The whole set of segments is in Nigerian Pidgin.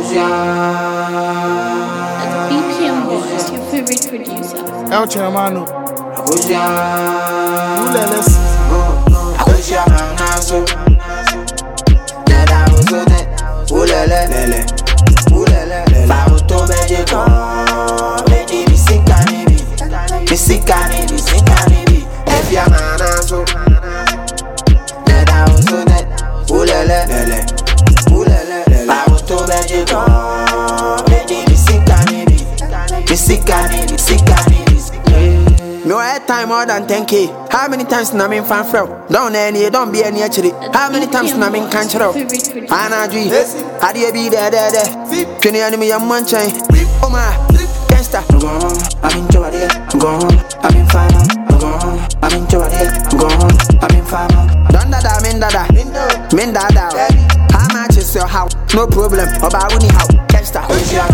BPM Boys, your favorite producer. El Chairmano. No airtime more than 10K. How many times na min fan from? Don't don't be any actually. How many times na min can't show? Anna G. How do you be there? Can you enemy your manchain? Oh my, gangsta. I'm in Jordan. I'm in fire. I'm in Jordan. I'm in fire. Don't dada, min dada. How much is your house? No problem. About any how? Gangsta.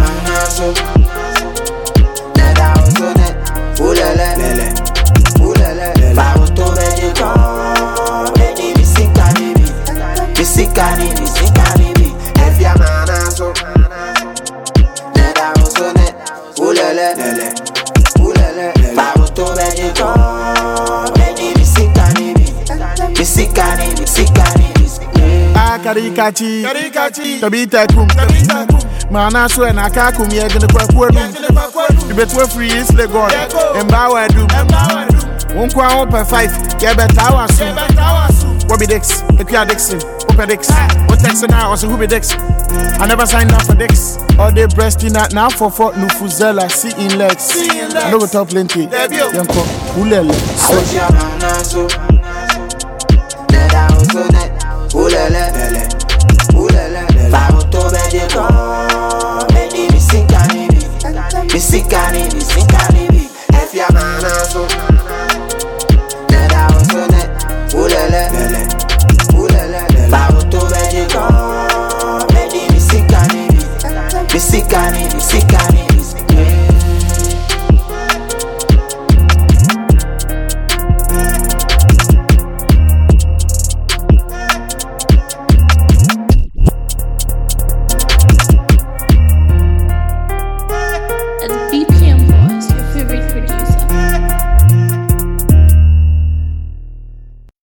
Karikachi, Tabita kum, Mana so and Akakum, you're gonna quack. You bet we're free, is the god, and Bower do. 1 per 5, get better hours soon. What be Dix? Equia Dixon, Opedix. What Texan now, also who be Dix? I never signed up for Dix. All day breasting that now for Fort Nufuzela, see in legs. I know what top plenty. Yanko, Ulele. Ulele.